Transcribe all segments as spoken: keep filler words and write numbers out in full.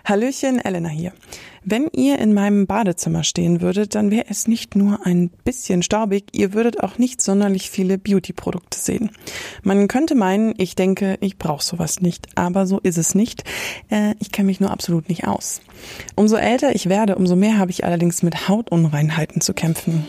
Hallöchen, Elena hier. Wenn ihr in meinem Badezimmer stehen würdet, dann wäre es nicht nur ein bisschen staubig, ihr würdet auch nicht sonderlich viele Beauty-Produkte sehen. Man könnte meinen, ich denke, ich brauche sowas nicht, aber so ist es nicht. Äh, ich kenne mich nur absolut nicht aus. Umso älter ich werde, umso mehr habe ich allerdings mit Hautunreinheiten zu kämpfen.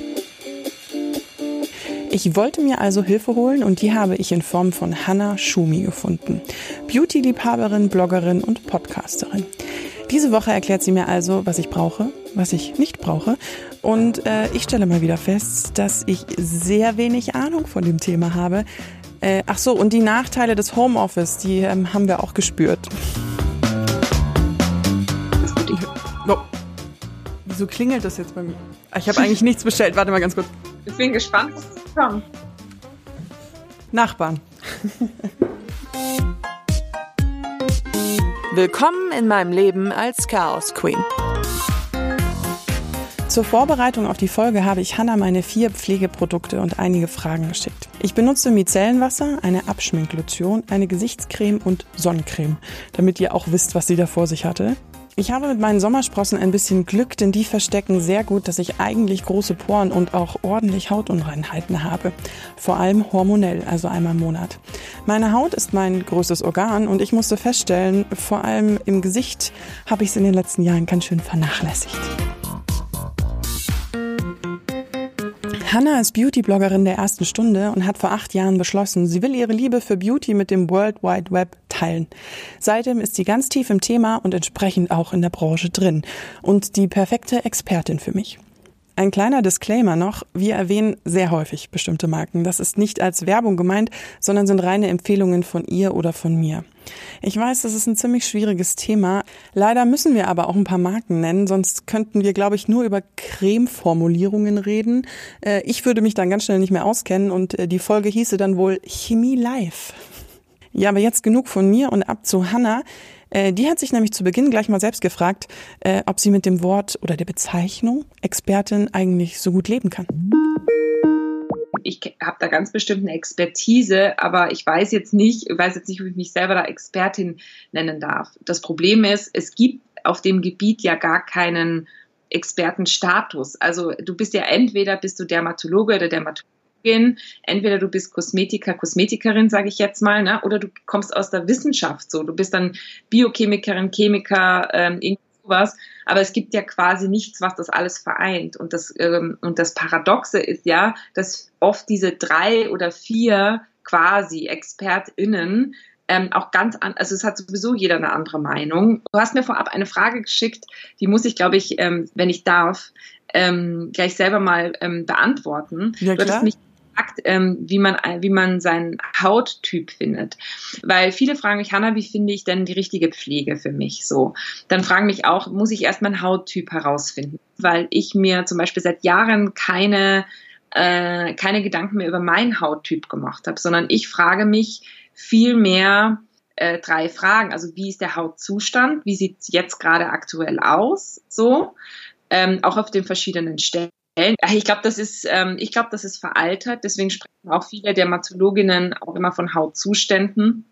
Ich wollte mir also Hilfe holen und die habe ich in Form von Hannah Schumi gefunden. Beauty-Liebhaberin, Bloggerin und Podcasterin. Diese Woche erklärt sie mir also, was ich brauche, was ich nicht brauche. Und äh, ich stelle mal wieder fest, dass ich sehr wenig Ahnung von dem Thema habe. Äh, ach so, und die Nachteile des Homeoffice, die ähm, haben wir auch gespürt. Oh. Wieso klingelt das jetzt bei mir? Ich habe eigentlich nichts bestellt. Warte mal ganz kurz. Ich bin gespannt, was kommt. Nachbarn. Willkommen in meinem Leben als Chaos Queen. Zur Vorbereitung auf die Folge habe ich Hannah meine vier Pflegeprodukte und einige Fragen geschickt. Ich benutze Micellenwasser, eine Abschminklotion, eine Gesichtscreme und Sonnencreme, damit ihr auch wisst, was sie da vor sich hatte. Ich habe mit meinen Sommersprossen ein bisschen Glück, denn die verstecken sehr gut, dass ich eigentlich große Poren und auch ordentlich Hautunreinheiten habe. Vor allem hormonell, also einmal im Monat. Meine Haut ist mein größtes Organ und ich musste feststellen, vor allem im Gesicht habe ich es in den letzten Jahren ganz schön vernachlässigt. Hannah ist Beauty-Bloggerin der ersten Stunde und hat vor acht Jahren beschlossen, sie will ihre Liebe für Beauty mit dem World Wide Web teilen. Seitdem ist sie ganz tief im Thema und entsprechend auch in der Branche drin und die perfekte Expertin für mich. Ein kleiner Disclaimer noch, wir erwähnen sehr häufig bestimmte Marken. Das ist nicht als Werbung gemeint, sondern sind reine Empfehlungen von ihr oder von mir. Ich weiß, das ist ein ziemlich schwieriges Thema. Leider müssen wir aber auch ein paar Marken nennen, sonst könnten wir, glaube ich, nur über Creme-Formulierungen reden. Ich würde mich dann ganz schnell nicht mehr auskennen und die Folge hieße dann wohl Chemie Live. Ja, aber jetzt genug von mir und ab zu Hannah. Die hat sich nämlich zu Beginn gleich mal selbst gefragt, ob sie mit dem Wort oder der Bezeichnung Expertin eigentlich so gut leben kann. Ich habe da ganz bestimmt eine Expertise, aber ich weiß jetzt nicht, ich weiß jetzt nicht, ob ich mich selber da Expertin nennen darf. Das Problem ist, es gibt auf dem Gebiet ja gar keinen Expertenstatus. Also du bist ja entweder bist du Dermatologe oder Dermatologin, entweder du bist Kosmetiker, Kosmetikerin, sage ich jetzt mal, ne? Oder du kommst aus der Wissenschaft, so du bist dann Biochemikerin, Chemiker, ähm, irgendwas sowas. Aber es gibt ja quasi nichts, was das alles vereint. Und das ähm, und das Paradoxe ist ja, dass oft diese drei oder vier quasi ExpertInnen ähm, auch ganz an, also es hat sowieso jeder eine andere Meinung. Du hast mir vorab eine Frage geschickt, die muss ich, glaube ich, ähm, wenn ich darf, ähm, gleich selber mal ähm, beantworten. Ja, du hattest mich gefragt, ähm, wie man wie man seinen Hauttyp findet, weil viele fragen mich, Hannah, wie finde ich denn die richtige Pflege für mich? So, dann fragen mich auch, muss ich erst meinen Hauttyp herausfinden, weil ich mir zum Beispiel seit Jahren keine äh, keine Gedanken mehr über meinen Hauttyp gemacht habe, sondern ich frage mich viel mehr äh, drei Fragen, also wie ist der Hautzustand, wie sieht es jetzt gerade aktuell aus, so, ähm, auch auf den verschiedenen Stellen. Ich glaube, das ist, ähm, ich glaube, das ist veraltet. Deswegen sprechen auch viele Dermatologinnen auch immer von Hautzuständen.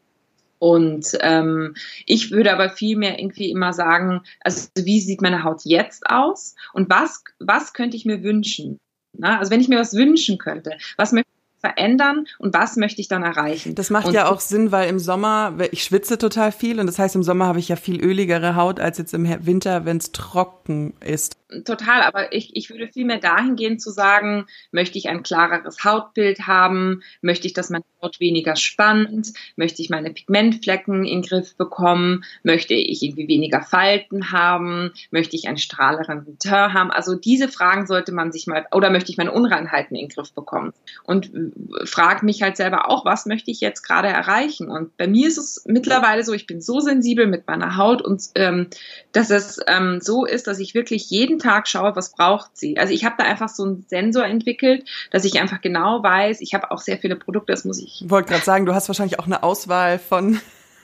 Und ähm, ich würde aber viel mehr irgendwie immer sagen, also wie sieht meine Haut jetzt aus und was, was könnte ich mir wünschen? Na, also wenn ich mir was wünschen könnte, was möchte ich verändern und was möchte ich dann erreichen? Das macht und ja auch Sinn, weil im Sommer, ich schwitze total viel und das heißt, im Sommer habe ich ja viel öligere Haut als jetzt im Winter, wenn es trocken ist. Total, aber ich, ich würde viel mehr dahin gehen zu sagen, möchte ich ein klareres Hautbild haben, möchte ich, dass meine Haut weniger spannt, möchte ich meine Pigmentflecken in den Griff bekommen, möchte ich irgendwie weniger Falten haben, möchte ich einen strahleren Teint haben, also diese Fragen sollte man sich mal, oder möchte ich meine Unreinheiten in den Griff bekommen und frage mich halt selber auch, was möchte ich jetzt gerade erreichen und bei mir ist es mittlerweile so, ich bin so sensibel mit meiner Haut und ähm, dass es ähm, so ist, dass ich wirklich jeden Tag schaue, was braucht sie. Also ich habe da einfach so einen Sensor entwickelt, dass ich einfach genau weiß, ich habe auch sehr viele Produkte, das muss ich... Ich wollte gerade sagen, du hast wahrscheinlich auch eine Auswahl von...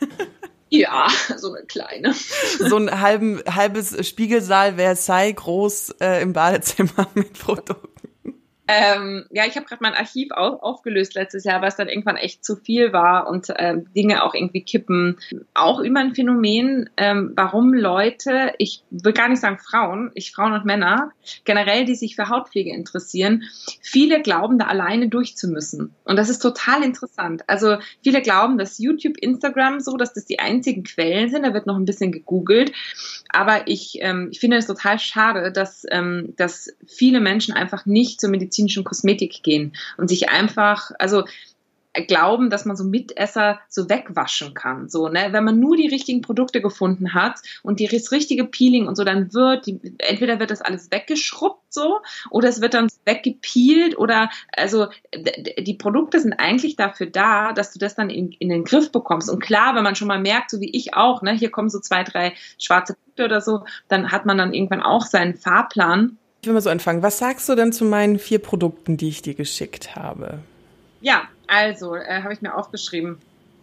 Ja, so eine kleine. So ein halben, halbes Spiegelsaal Versailles groß äh, im Badezimmer mit Produkten. Ähm, ja, ich habe gerade mein Archiv auf, aufgelöst letztes Jahr, weil es dann irgendwann echt zu viel war und ähm, Dinge auch irgendwie kippen. Auch über ein Phänomen, ähm, warum Leute, ich will gar nicht sagen Frauen, ich Frauen und Männer, generell, die sich für Hautpflege interessieren, viele glauben, da alleine durchzumüssen. Und das ist total interessant. Also viele glauben, dass YouTube, Instagram so, dass das die einzigen Quellen sind. Da wird noch ein bisschen gegoogelt. Aber ich, ähm, ich finde es total schade, dass, ähm, dass viele Menschen einfach nicht zur medizinischen Kosmetik gehen und sich einfach, also glauben, dass man so Mitesser so wegwaschen kann. So, ne? Wenn man nur die richtigen Produkte gefunden hat und die, das richtige Peeling und so, dann wird, die, entweder wird das alles weggeschrubbt so oder es wird dann weggepeelt oder, also d- die Produkte sind eigentlich dafür da, dass du das dann in, in den Griff bekommst. Und klar, wenn man schon mal merkt, so wie ich auch, ne, hier kommen so zwei, drei schwarze Punkte oder so, dann hat man dann irgendwann auch seinen Fahrplan. Ich will mal so anfangen. Was sagst du denn zu meinen vier Produkten, die ich dir geschickt habe? Ja, also, äh, habe ich mir aufgeschrieben.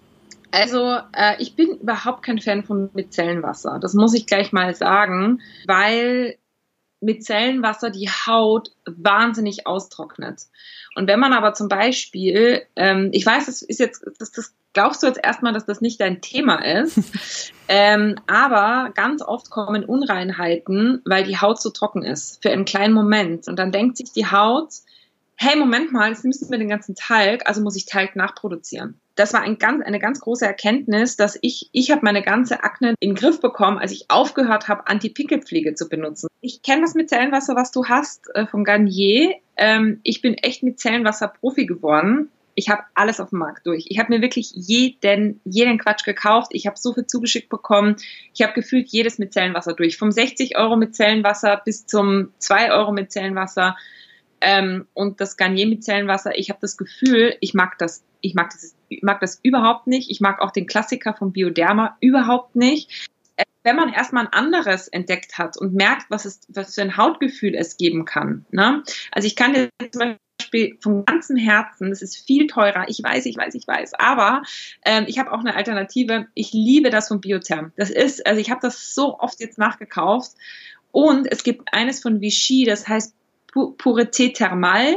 Also, äh, ich bin überhaupt kein Fan von Micellenwasser. Das muss ich gleich mal sagen, weil Micellenwasser die Haut wahnsinnig austrocknet. Und wenn man aber zum Beispiel, ähm, ich weiß, das ist jetzt, das, das glaubst du jetzt erstmal, dass das nicht dein Thema ist, ähm, aber ganz oft kommen Unreinheiten, weil die Haut so trocken ist, für einen kleinen Moment. Und dann denkt sich die Haut, hey, Moment mal, jetzt nimmst du mir den ganzen Talg, also muss ich Talg nachproduzieren. Das war ein ganz, eine ganz große Erkenntnis, dass ich, ich habe meine ganze Akne in den Griff bekommen, als ich aufgehört habe, Anti-Pickel-Pflege zu benutzen. Ich kenne das Micellenwasser, was du hast, äh, von Garnier. Ähm, ich bin echt Micellenwasser-Profi geworden. Ich habe alles auf dem Markt durch. Ich habe mir wirklich jeden, jeden Quatsch gekauft. Ich habe so viel zugeschickt bekommen. Ich habe gefühlt jedes Micellenwasser durch. Vom sechzig Euro Micellenwasser bis zum zwei Euro Micellenwasser. Ähm, und das Garnier Micellenwasser, ich habe das Gefühl, ich mag das, ich mag das, ich mag das überhaupt nicht. Ich mag auch den Klassiker von Bioderma überhaupt nicht. Äh, wenn man erstmal ein anderes entdeckt hat und merkt, was es, was für ein Hautgefühl es geben kann, ne? Also ich kann dir zum Beispiel von ganzem Herzen, das ist viel teurer, ich weiß, ich weiß, ich weiß, aber ähm, ich habe auch eine Alternative. Ich liebe das von Biotherm. Das ist, also ich habe das so oft jetzt nachgekauft und es gibt eines von Vichy, das heißt Pureté Thermal,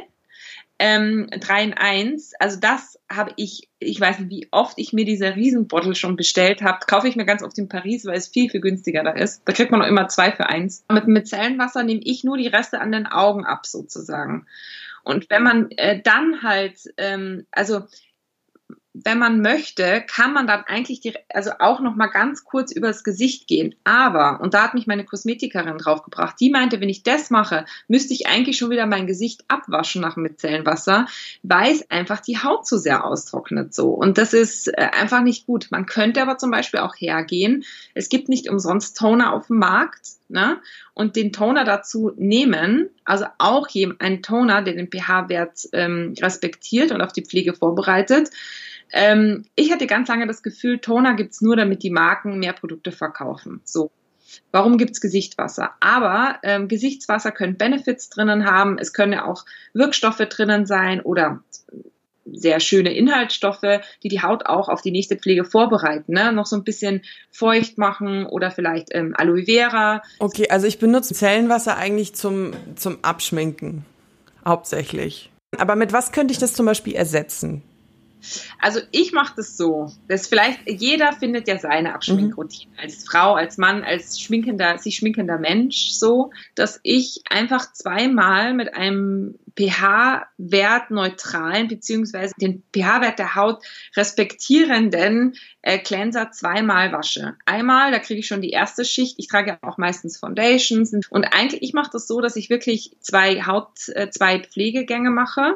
ähm, drei in eins. Also das habe ich, ich weiß nicht, wie oft ich mir diese Riesenbottle schon bestellt habe. Kaufe ich mir ganz oft in Paris, weil es viel, viel günstiger da ist. Da kriegt man auch immer zwei für eins. Mit Micellenwasser nehme ich nur die Reste an den Augen ab, sozusagen. Und wenn man äh, dann halt, ähm, also wenn man möchte, kann man dann eigentlich die, also auch noch mal ganz kurz übers Gesicht gehen. Aber, und da hat mich meine Kosmetikerin draufgebracht, die meinte, wenn ich das mache, müsste ich eigentlich schon wieder mein Gesicht abwaschen nach dem Micellenwasser, weil es einfach die Haut zu sehr austrocknet so. Und das ist äh, einfach nicht gut. Man könnte aber zum Beispiel auch hergehen. Es gibt nicht umsonst Toner auf dem Markt, ne? Und den Toner dazu nehmen, also auch einen Toner, der den pH-Wert ähm, respektiert und auf die Pflege vorbereitet. Ähm, ich hatte ganz lange das Gefühl, Toner gibt's nur, damit die Marken mehr Produkte verkaufen. So. Warum gibt's Gesichtswasser? Aber ähm, Gesichtswasser können Benefits drinnen haben, es können ja auch Wirkstoffe drinnen sein oder sehr schöne Inhaltsstoffe, die die Haut auch auf die nächste Pflege vorbereiten, ne? Noch so ein bisschen feucht machen oder vielleicht ähm, Aloe Vera. Okay, also ich benutze Micellenwasser eigentlich zum, zum Abschminken, hauptsächlich. Aber mit was könnte ich das zum Beispiel ersetzen? Also ich mache das so, dass vielleicht jeder findet ja seine Abschminkroutine, mhm. als Frau, als Mann, als schminkender, sich schminkender Mensch so, dass ich einfach zweimal mit einem pH-Wert neutralen beziehungsweise den pH-Wert der Haut respektierenden äh, Cleanser zweimal wasche. Einmal, da kriege ich schon die erste Schicht. Ich trage ja auch meistens Foundations und eigentlich ich mache das so, dass ich wirklich zwei Haut, äh, zwei Pflegegänge mache.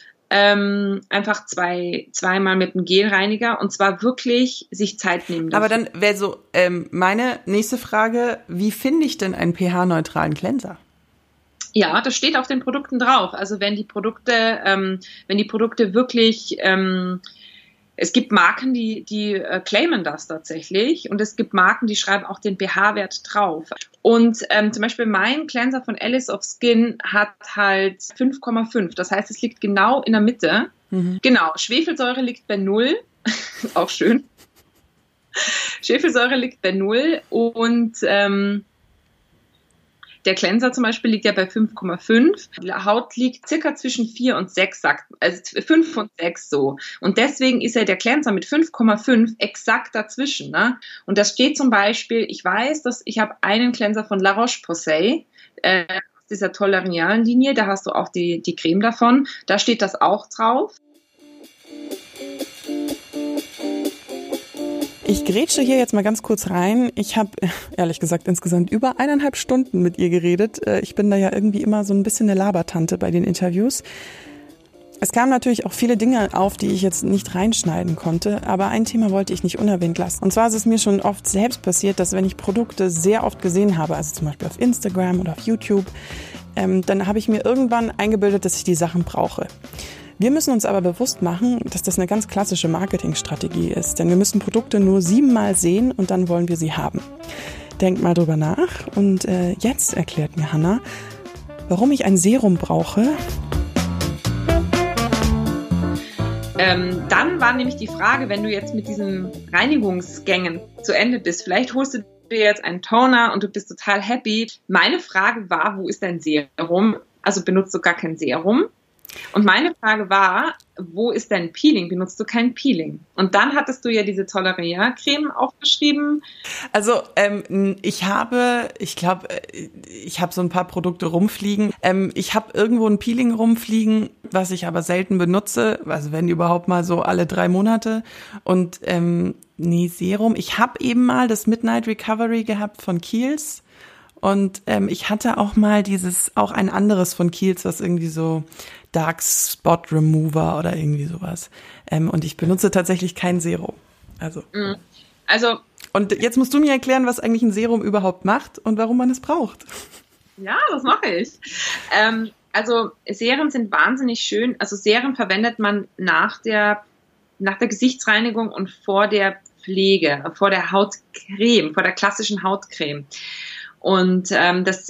Ähm, einfach zwei, zweimal mit einem Gelreiniger und zwar wirklich sich Zeit nehmen dafür. Aber dann wäre so ähm, meine nächste Frage, wie finde ich denn einen pH-neutralen Cleanser? Ja, das steht auf den Produkten drauf. Also wenn die Produkte, ähm, wenn die Produkte wirklich, ähm, es gibt Marken, die, die äh, claimen das tatsächlich und es gibt Marken, die schreiben auch den pH-Wert drauf. Und ähm, zum Beispiel mein Cleanser von Alice of Skin hat halt fünf Komma fünf. Das heißt, es liegt genau in der Mitte. Mhm. Genau, Schwefelsäure liegt bei null. Auch schön. Schwefelsäure liegt bei null und ähm, Der Cleanser zum Beispiel liegt ja bei fünf Komma fünf. Die Haut liegt circa zwischen vier und sechs, sagt, also fünf und sechs so. Und deswegen ist ja der Cleanser mit fünf Komma fünf exakt dazwischen. Ne? Und das steht zum Beispiel, ich weiß, dass ich habe einen Cleanser von La Roche-Posay, äh, aus dieser tolerialen Linie, da hast du auch die, die Creme davon. Da steht das auch drauf. Ich grätsche hier jetzt mal ganz kurz rein. Ich habe, ehrlich gesagt, insgesamt über eineinhalb Stunden mit ihr geredet. Ich bin da ja irgendwie immer so ein bisschen eine Labertante bei den Interviews. Es kamen natürlich auch viele Dinge auf, die ich jetzt nicht reinschneiden konnte, aber ein Thema wollte ich nicht unerwähnt lassen. Und zwar ist es mir schon oft selbst passiert, dass wenn ich Produkte sehr oft gesehen habe, also zum Beispiel auf Instagram oder auf YouTube, ähm, dann habe ich mir irgendwann eingebildet, dass ich die Sachen brauche. Wir müssen uns aber bewusst machen, dass das eine ganz klassische Marketingstrategie ist, denn wir müssen Produkte nur siebenmal sehen und dann wollen wir sie haben. Denkt mal drüber nach und äh, jetzt erklärt mir Hannah, warum ich ein Serum brauche. Ähm, dann war nämlich die Frage, wenn du jetzt mit diesen Reinigungsgängen zu Ende bist, vielleicht holst du dir jetzt einen Toner und du bist total happy. Meine Frage war, wo ist dein Serum? Also benutzt du gar kein Serum? Und meine Frage war, wo ist dein Peeling? Benutzt du kein Peeling? Und dann hattest du ja diese Tolerier-Creme aufgeschrieben. Also ähm, ich habe, ich glaube, ich habe so ein paar Produkte rumfliegen. Ähm, ich habe irgendwo ein Peeling rumfliegen, was ich aber selten benutze. Also wenn überhaupt mal so alle drei Monate. Und ähm, nee, Serum. Ich habe eben mal das Midnight Recovery gehabt von Kiehl's. Und ähm, ich hatte auch mal dieses, auch ein anderes von Kiehl's, was irgendwie so Dark Spot Remover oder irgendwie sowas. Ähm, und ich benutze tatsächlich kein Serum. Also. Also. Und jetzt musst du mir erklären, was eigentlich ein Serum überhaupt macht und warum man es braucht. Ja, das mache ich. Ähm, also Serien sind wahnsinnig schön. Also Serien verwendet man nach der, nach der Gesichtsreinigung und vor der Pflege, vor der Hautcreme, vor der klassischen Hautcreme. Und ähm, das,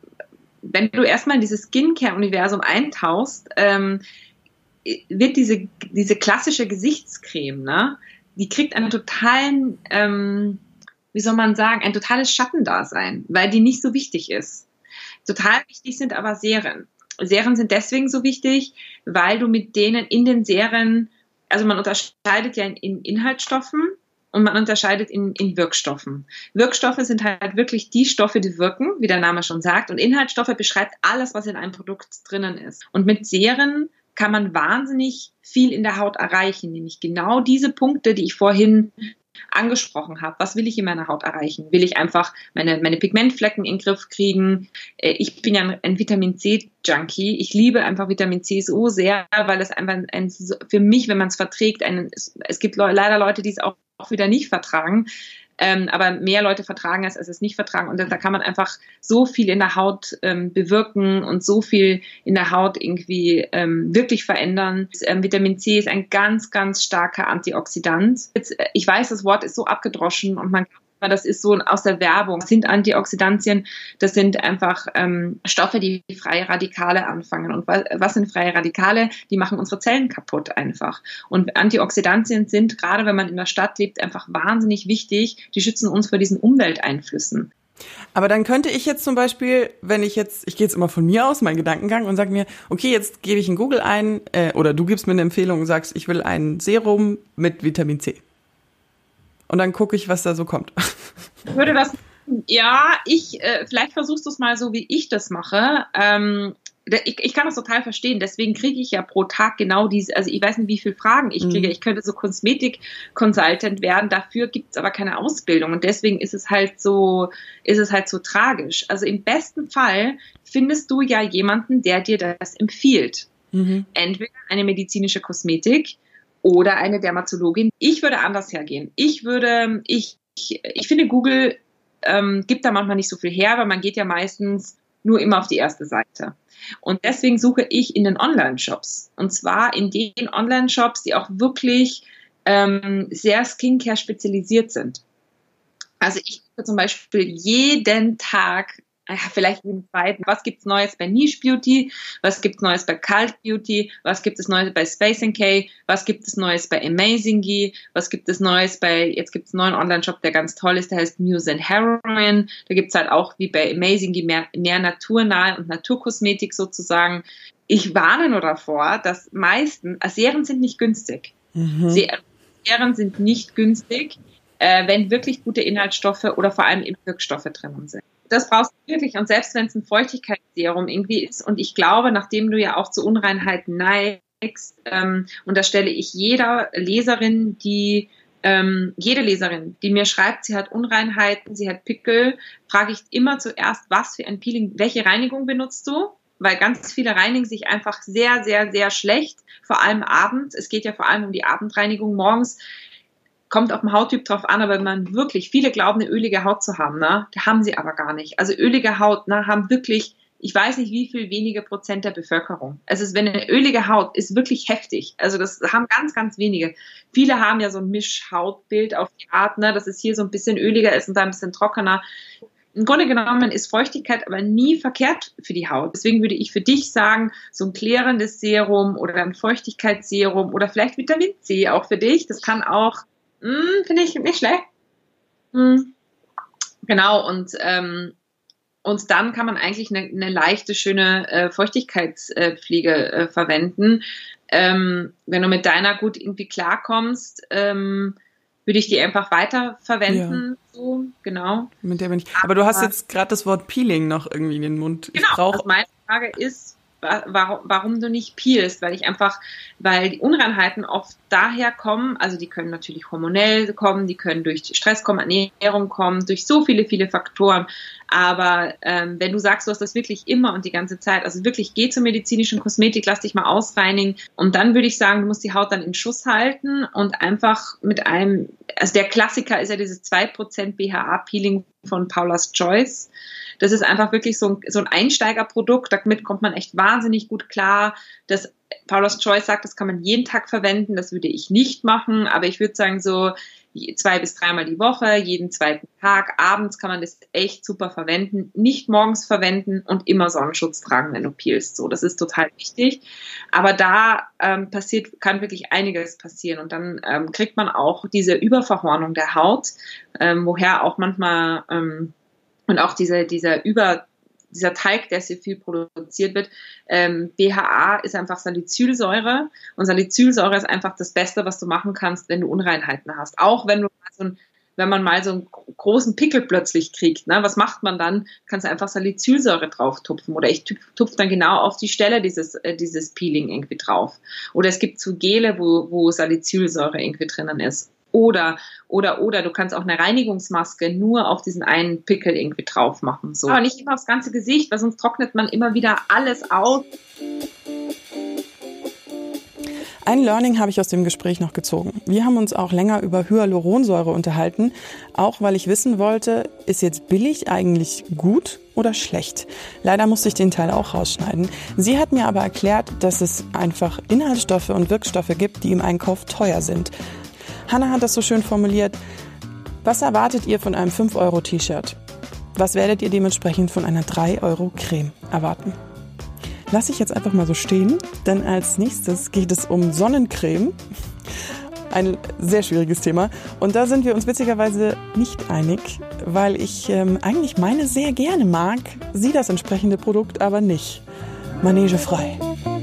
wenn du erstmal in dieses Skincare-Universum eintauchst, ähm, wird diese, diese klassische Gesichtscreme, ne, die kriegt einen totalen, ähm, wie soll man sagen, ein totales Schattendasein, weil die nicht so wichtig ist. Total wichtig sind aber Serien. Serien sind deswegen so wichtig, weil du mit denen in den Serien, also man unterscheidet ja in, in Inhaltsstoffen, und man unterscheidet in, in Wirkstoffen. Wirkstoffe sind halt wirklich die Stoffe, die wirken, wie der Name schon sagt. Und Inhaltsstoffe beschreibt alles, was in einem Produkt drinnen ist. Und mit Serien kann man wahnsinnig viel in der Haut erreichen. Nämlich genau diese Punkte, die ich vorhin angesprochen habe. Was will ich in meiner Haut erreichen? Will ich einfach meine, meine Pigmentflecken in den Griff kriegen? Ich bin ja ein, ein Vitamin-C-Junkie. Ich liebe einfach Vitamin C so sehr, weil es einfach ein, für mich, wenn man es verträgt, ein, es, es gibt leider Leute, die es auch auch wieder nicht vertragen, ähm, aber mehr Leute vertragen es, als es nicht vertragen. Und da, da kann man einfach so viel in der Haut ähm, bewirken und so viel in der Haut irgendwie ähm, wirklich verändern. Ähm, Vitamin C ist ein ganz, ganz starker Antioxidant. Jetzt, ich weiß, das Wort ist so abgedroschen und man das ist so aus der Werbung. Das sind Antioxidantien, das sind einfach ähm, Stoffe, die freie Radikale anfangen. Und was, was sind freie Radikale? Die machen unsere Zellen kaputt einfach. Und Antioxidantien sind, gerade wenn man in der Stadt lebt, einfach wahnsinnig wichtig. Die schützen uns vor diesen Umwelteinflüssen. Aber dann könnte ich jetzt zum Beispiel, wenn ich jetzt, ich gehe jetzt immer von mir aus, mein Gedankengang und sage mir, okay, jetzt gebe ich in Google ein, äh, oder du gibst mir eine Empfehlung und sagst, ich will ein Serum mit Vitamin C. Und dann gucke ich, was da so kommt. Ich würde das, ja, ich, äh, vielleicht versuchst du es mal so, wie ich das mache. Ähm, ich, ich kann das total verstehen. Deswegen kriege ich ja pro Tag genau diese, also ich weiß nicht, wie viele Fragen ich kriege. Mhm. Ich könnte so Kosmetik-Consultant werden. Dafür gibt es aber keine Ausbildung. Und deswegen ist es halt so, ist es halt so tragisch. Also im besten Fall findest du ja jemanden, der dir das empfiehlt. Mhm. Entweder eine medizinische Kosmetik oder eine Dermatologin. Ich würde anders hergehen. Ich würde, ich, ich, ich finde, Google ähm, gibt da manchmal nicht so viel her, weil man geht ja meistens nur immer auf die erste Seite. Und deswegen suche ich in den Online-Shops. Und zwar in den Online-Shops, die auch wirklich ähm, sehr Skincare spezialisiert sind. Also ich gucke zum Beispiel jeden Tag ja, vielleicht den zweiten. Was gibt's Neues bei Niche Beauty? Was gibt's Neues bei Cult Beauty? Was gibt es Neues bei Space and K? Was gibt es Neues bei Amazingy? Was gibt es Neues bei, jetzt gibt's einen neuen Online-Shop, der ganz toll ist, der heißt Muse and Heroin. Da gibt's halt auch wie bei Amazingy mehr, mehr naturnahe und Naturkosmetik sozusagen. Ich warne nur davor, dass meisten, Serien sind nicht günstig. Mhm. Serien sind nicht günstig, äh, wenn wirklich gute Inhaltsstoffe oder vor allem Wirkstoffe drinnen sind. Das brauchst du wirklich. Und selbst wenn es ein Feuchtigkeitsserum irgendwie ist, und ich glaube, nachdem du ja auch zu Unreinheiten neigst, ähm, und da stelle ich jeder Leserin, die, ähm, jede Leserin, die mir schreibt, sie hat Unreinheiten, sie hat Pickel, frage ich immer zuerst, was für ein Peeling, welche Reinigung benutzt du? Weil ganz viele reinigen sich einfach sehr, sehr, sehr schlecht, vor allem abends. Es geht ja vor allem um die Abendreinigung morgens. Kommt auf den Hauttyp drauf an, aber wenn man wirklich, viele glauben, eine ölige Haut zu haben, ne? Die haben sie aber gar nicht. Also ölige Haut, ne, haben wirklich, ich weiß nicht, wie viel wenige Prozent der Bevölkerung. Es ist, wenn eine ölige Haut ist wirklich heftig. Also das haben ganz, ganz wenige. Viele haben ja so ein Mischhautbild auf die Art, ne, dass es hier so ein bisschen öliger ist und da ein bisschen trockener. Im Grunde genommen ist Feuchtigkeit aber nie verkehrt für die Haut. Deswegen würde ich für dich sagen, so ein klärendes Serum oder ein Feuchtigkeitsserum oder vielleicht Vitamin C auch für dich. Das kann auch, Hm, finde ich nicht schlecht. Hm. Genau, und, ähm, und dann kann man eigentlich eine, eine leichte, schöne äh, Feuchtigkeitspflege äh, verwenden. Ähm, wenn du mit deiner gut irgendwie klarkommst, ähm, würde ich die einfach weiter verwenden. Ja. So, genau. Mit der bin ich. Aber, Aber du hast jetzt gerade das Wort Peeling noch irgendwie in den Mund. Genau, ich brauch, also meine Frage ist, Warum, warum du nicht peelst, weil ich einfach, weil die Unreinheiten oft daher kommen, also die können natürlich hormonell kommen, die können durch Stress kommen, Ernährung kommen, durch so viele, viele Faktoren, aber ähm, wenn du sagst, du hast das wirklich immer und die ganze Zeit, also wirklich geh zur medizinischen Kosmetik, lass dich mal ausreinigen und dann würde ich sagen, du musst die Haut dann in Schuss halten und einfach mit einem, also der Klassiker ist ja dieses zwei Prozent B H A-Peeling von Paula's Choice. Das ist einfach wirklich so ein, so ein Einsteigerprodukt, damit kommt man echt wahnsinnig gut klar. Das Paula's Choice sagt, das kann man jeden Tag verwenden, das würde ich nicht machen, aber ich würde sagen so zwei bis dreimal die Woche, jeden zweiten Tag, abends kann man das echt super verwenden, nicht morgens verwenden und immer Sonnenschutz tragen, wenn du peelst. So, das ist total wichtig, aber da ähm, passiert, kann wirklich einiges passieren und dann ähm, kriegt man auch diese Überverhornung der Haut, ähm, woher auch manchmal ähm, und auch dieser, dieser Über, dieser Teig, der sehr viel produziert wird, ähm, B H A ist einfach Salicylsäure und Salicylsäure ist einfach das Beste, was du machen kannst, wenn du Unreinheiten hast. Auch wenn du mal so ein, wenn man mal so einen großen Pickel plötzlich kriegt, ne, was macht man dann? Kannst du einfach Salicylsäure drauf tupfen oder ich tupfe dann genau auf die Stelle dieses, äh, dieses Peeling irgendwie drauf. Oder es gibt so Gele, wo, wo Salicylsäure irgendwie drinnen ist. Oder, oder, oder, du kannst auch eine Reinigungsmaske nur auf diesen einen Pickel irgendwie drauf machen. So. Aber nicht immer aufs ganze Gesicht, weil sonst trocknet man immer wieder alles aus. Ein Learning habe ich aus dem Gespräch noch gezogen. Wir haben uns auch länger über Hyaluronsäure unterhalten, auch weil ich wissen wollte, ist jetzt billig eigentlich gut oder schlecht? Leider musste ich den Teil auch rausschneiden. Sie hat mir aber erklärt, dass es einfach Inhaltsstoffe und Wirkstoffe gibt, die im Einkauf teuer sind. Hannah hat das so schön formuliert. Was erwartet ihr von einem fünf Euro T-Shirt? Was werdet ihr dementsprechend von einer drei Euro Creme erwarten? Lass ich jetzt einfach mal so stehen, denn als nächstes geht es um Sonnencreme. Ein sehr schwieriges Thema. Und da sind wir uns witzigerweise nicht einig, weil ich ähm, eigentlich meine sehr gerne mag, sie das entsprechende Produkt aber nicht. Manege frei.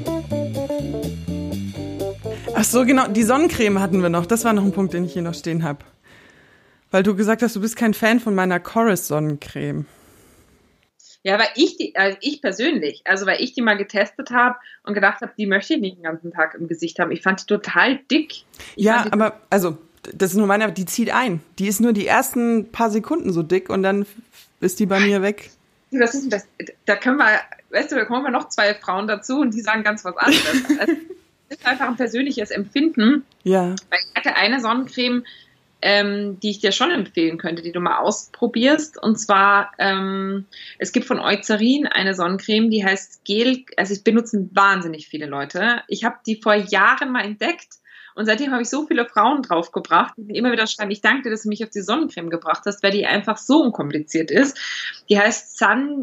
Ach so, genau, die Sonnencreme hatten wir noch. Das war noch ein Punkt, den ich hier noch stehen habe. Weil du gesagt hast, du bist kein Fan von meiner Chorus Sonnencreme. Ja, weil ich die, also ich persönlich, also weil ich die mal getestet habe und gedacht habe, die möchte ich nicht den ganzen Tag im Gesicht haben. Ich fand die total dick. Ich ja, aber, also, das ist nur meine, die zieht ein. Die ist nur die ersten paar Sekunden so dick und dann ist die bei mir weg. Das ist, das, da können wir, weißt du, da kommen wir noch zwei Frauen dazu und die sagen ganz was anderes. Also, das ist einfach ein persönliches Empfinden. Ja. Weil ich hatte eine Sonnencreme, ähm, die ich dir schon empfehlen könnte, die du mal ausprobierst. Und zwar, ähm, es gibt von Eucerin eine Sonnencreme, die heißt Gel, also es benutzen wahnsinnig viele Leute. Ich habe die vor Jahren mal entdeckt und seitdem habe ich so viele Frauen draufgebracht, die immer wieder schreiben, ich danke dir, dass du mich auf die Sonnencreme gebracht hast, weil die einfach so unkompliziert ist. Die heißt Sun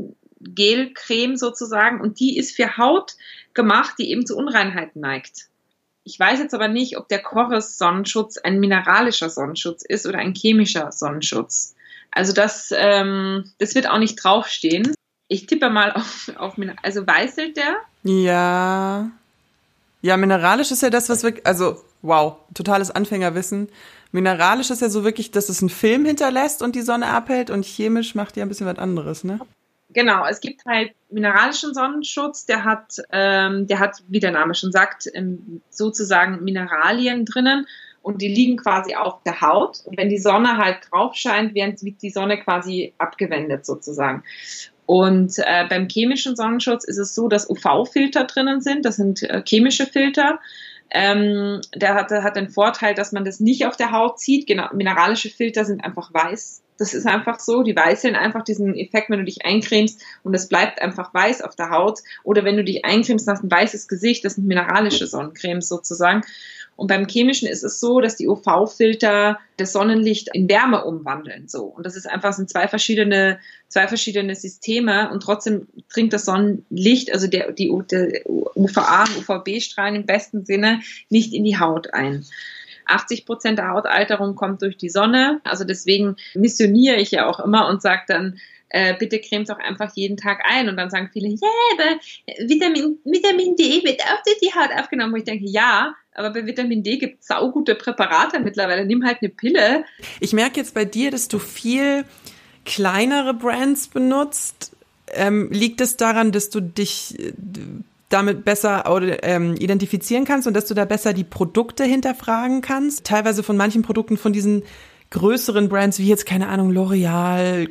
Gelcreme sozusagen und die ist für Haut gemacht, die eben zu Unreinheiten neigt. Ich weiß jetzt aber nicht, ob der Corres Sonnenschutz ein mineralischer Sonnenschutz ist oder ein chemischer Sonnenschutz. Also das, ähm, das wird auch nicht draufstehen. Ich tippe mal auf, auf also weißelt der? Ja. Ja, mineralisch ist ja das, was wirklich, also wow, totales Anfängerwissen. Mineralisch ist ja so wirklich, dass es einen Film hinterlässt und die Sonne abhält und chemisch macht ja ein bisschen was anderes, ne? Genau, es gibt halt mineralischen Sonnenschutz, der hat, ähm, der hat, wie der Name schon sagt, ähm, sozusagen Mineralien drinnen und die liegen quasi auf der Haut. Und wenn die Sonne halt drauf scheint, wird die Sonne quasi abgewendet sozusagen. Und äh, beim chemischen Sonnenschutz ist es so, dass U V-Filter drinnen sind, das sind äh, chemische Filter. Ähm, der hat, der hat den Vorteil, dass man das nicht auf der Haut sieht. Genau, mineralische Filter sind einfach weiß. Das ist einfach so, die weißeln einfach diesen Effekt, wenn du dich eincremst und es bleibt einfach weiß auf der Haut. Oder wenn du dich eincremst, hast ein weißes Gesicht, das sind mineralische Sonnencremes sozusagen. Und beim Chemischen ist es so, dass die U V-Filter das Sonnenlicht in Wärme umwandeln. So. Und das ist einfach, sind zwei verschiedene, zwei verschiedene Systeme und trotzdem dringt das Sonnenlicht, also der, die, der U V A und U V B-Strahlen im besten Sinne nicht in die Haut ein. achtzig Prozent der Hautalterung kommt durch die Sonne. Also deswegen missioniere ich ja auch immer und sage dann, äh, bitte cremt auch einfach jeden Tag ein. Und dann sagen viele, ja, yeah, aber Vitamin, Vitamin D wird auch durch die Haut aufgenommen. Wo ich denke, ja, aber bei Vitamin D gibt es saugute Präparate mittlerweile. Nimm halt eine Pille. Ich merke jetzt bei dir, dass du viel kleinere Brands benutzt. Ähm, liegt es daran, dass du dich damit besser ähm, identifizieren kannst und dass du da besser die Produkte hinterfragen kannst? Teilweise von manchen Produkten von diesen größeren Brands, wie jetzt, keine Ahnung, L'Oreal,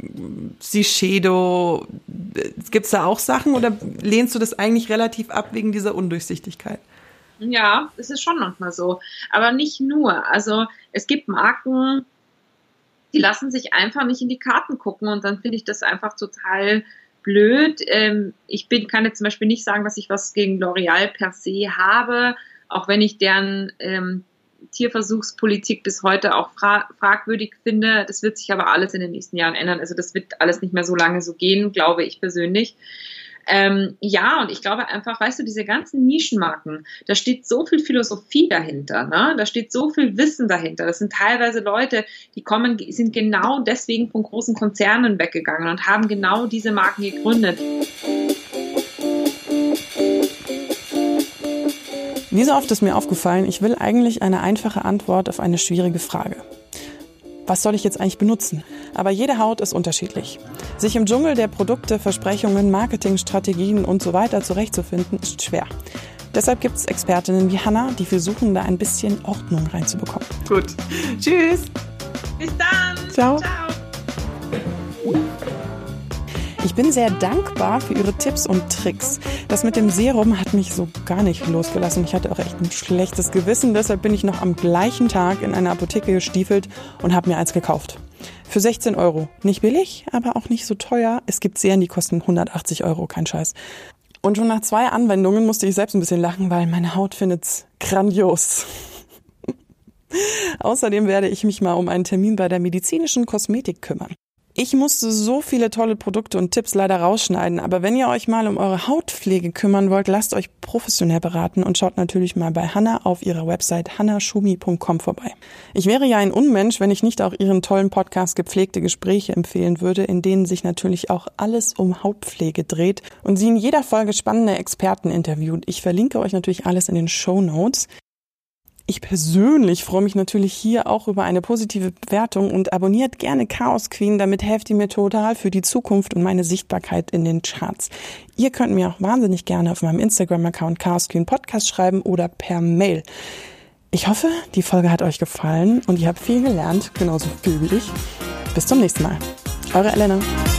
Shiseido, gibt es da auch Sachen oder lehnst du das eigentlich relativ ab wegen dieser Undurchsichtigkeit? Ja, es ist schon manchmal so, aber nicht nur. Also es gibt Marken, die lassen sich einfach nicht in die Karten gucken und dann finde ich das einfach total blöd. Ähm, ich bin, kann jetzt zum Beispiel nicht sagen, dass ich was gegen L'Oreal per se habe, auch wenn ich deren ähm, Tierversuchspolitik bis heute auch fra- fragwürdig finde. Das wird sich aber alles in den nächsten Jahren ändern. Also das wird alles nicht mehr so lange so gehen, glaube ich persönlich. Ähm, ja, und ich glaube einfach, weißt du, diese ganzen Nischenmarken, da steht so viel Philosophie dahinter, ne? Da steht so viel Wissen dahinter. Das sind teilweise Leute, die kommen, sind genau deswegen von großen Konzernen weggegangen und haben genau diese Marken gegründet. Wie so oft ist mir aufgefallen, ich will eigentlich eine einfache Antwort auf eine schwierige Frage. Was soll ich jetzt eigentlich benutzen? Aber jede Haut ist unterschiedlich. Sich im Dschungel der Produkte, Versprechungen, Marketingstrategien und so weiter zurechtzufinden, ist schwer. Deshalb gibt es Expertinnen wie Hannah, die versuchen, da ein bisschen Ordnung reinzubekommen. Gut. Tschüss. Bis dann. Ciao. Ciao. Ich bin sehr dankbar für Ihre Tipps und Tricks. Das mit dem Serum hat mich so gar nicht losgelassen. Ich hatte auch echt ein schlechtes Gewissen. Deshalb bin ich noch am gleichen Tag in eine Apotheke gestiefelt und habe mir eins gekauft. Für sechzehn Euro. Nicht billig, aber auch nicht so teuer. Es gibt Serien, die kosten hundertachtzig Euro, kein Scheiß. Und schon nach zwei Anwendungen musste ich selbst ein bisschen lachen, weil meine Haut findet's grandios. Außerdem werde ich mich mal um einen Termin bei der medizinischen Kosmetik kümmern. Ich musste so viele tolle Produkte und Tipps leider rausschneiden, aber wenn ihr euch mal um eure Hautpflege kümmern wollt, lasst euch professionell beraten und schaut natürlich mal bei Hannah auf ihrer Website hannah schumi punkt com vorbei. Ich wäre ja ein Unmensch, wenn ich nicht auch ihren tollen Podcast Gepflegte Gespräche empfehlen würde, in denen sich natürlich auch alles um Hautpflege dreht und sie in jeder Folge spannende Experten interviewt. Ich verlinke euch natürlich alles in den Shownotes. Ich persönlich freue mich natürlich hier auch über eine positive Bewertung und abonniert gerne Chaos Queen, damit helft ihr mir total für die Zukunft und meine Sichtbarkeit in den Charts. Ihr könnt mir auch wahnsinnig gerne auf meinem Instagram-Account Chaos Queen Podcast schreiben oder per Mail. Ich hoffe, die Folge hat euch gefallen und ihr habt viel gelernt, genauso viel wie ich. Bis zum nächsten Mal. Eure Elena.